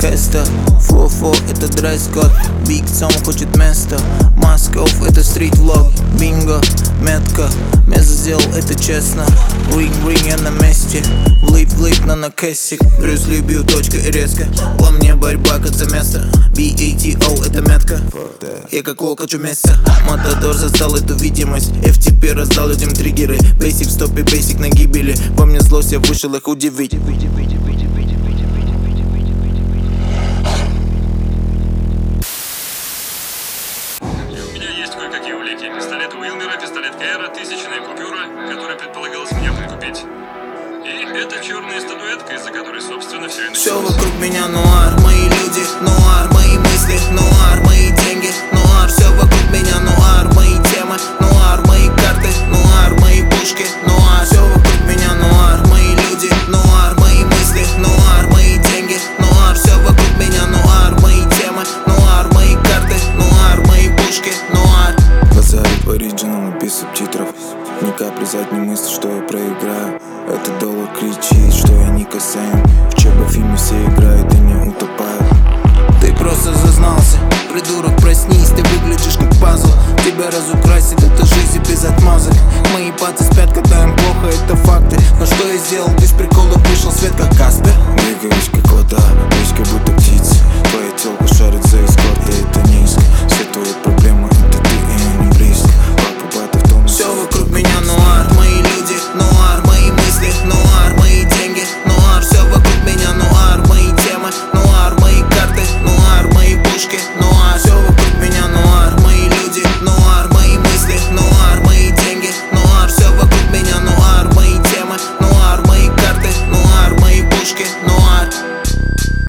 оркестр. Фу-фу, это дресс-код. Биг Цом хочет место. Москов, это стрит-влог. Бинго, метка. Место сделал, это честно. Ринг-ринг, я на месте. Влип-влип, но на кэссик. Брюс Ли бью, точка и резко. По мне борьба, как за место. BATO, это метка. Я как волк, хочу место. Матадор застал эту видимость. FTP раздал людям триггеры. Бейсик в стопе, бейсик на гибели. Во мне злость, я вышел их удивить. Кое-какие улики. Пистолет Уилмера, пистолет Кэра, 1000-я купюра, которую предполагалось меня подкупить. И это черная статуэтка, из-за которой, собственно, все и началось. Все вокруг меня нуар, мои люди, нуар, мои мысли, нуар, мои деньги, нуар. Все вокруг меня нуар, мои темы, нуар, мои карты, нуар, мои пушки, нуар. Все вокруг меня нуар, мои люди, нуар, мои мысли, нуар, мои деньги, нуар. Все вокруг меня нуар, мои темы, нуар, мои карты, нуар, мои пушки, нуар. Базарит оригинал без субтитров. Ни капли задней мысли, что я проиграю. Этот доллар кричит, что я не касаем. В ЧБ-фильме все играют и не утопают. Ты просто зазнался, придурок, проснись. Ты выглядишь как пазл. Тебя разукрасит эта жизнь без отмазок. Мои паты спят, когда им плохо, это факты. Но что я сделал, без приколов вышел свет, как Каспер. Двигаюсь как вода, вещь как будто